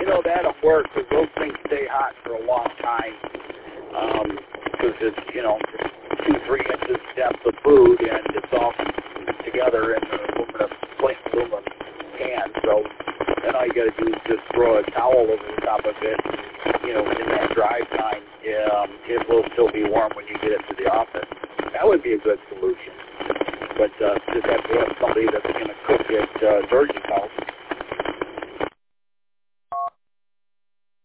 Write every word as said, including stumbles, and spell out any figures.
know, that'll work because those things stay hot for a long time. Because um, it's, you know, two, three inches depth of food, and it's all together in the aluminum, plain aluminum can. So then all you got to do is just throw a towel over the top of it. You know, in that drive time, um, it will still be warm when you get it to the office. That would be a good solution. But uh, just have to have somebody that's going to cook at uh, George's house.